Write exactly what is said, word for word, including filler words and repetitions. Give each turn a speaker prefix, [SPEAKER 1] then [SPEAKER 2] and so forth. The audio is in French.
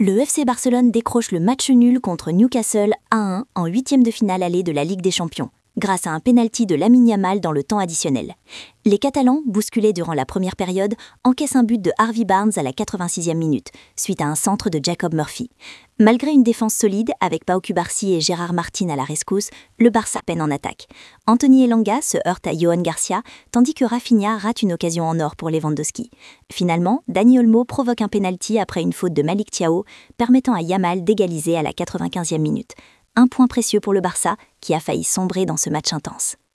[SPEAKER 1] Le F C Barcelone décroche le match nul contre Newcastle à un en huitième de finale aller de la Ligue des Champions, grâce à un pénalty de Lamine Yamal dans le temps additionnel. Les Catalans, bousculés durant la première période, encaissent un but de Harvey Barnes à la quatre-vingt-sixième minute, suite à un centre de Jacob Murphy. Malgré une défense solide, avec Pau Cubarsí et Gérard Martin à la rescousse, le Barça peine en attaque. Anthony Elanga se heurte à Yohan Garcia, tandis que Rafinha rate une occasion en or pour Lewandowski. Finalement, Dani Olmo provoque un pénalty après une faute de Malick Thiaw, permettant à Yamal d'égaliser à la quatre-vingt-quinzième minute. Un point précieux pour le Barça, qui a failli sombrer dans ce match intense.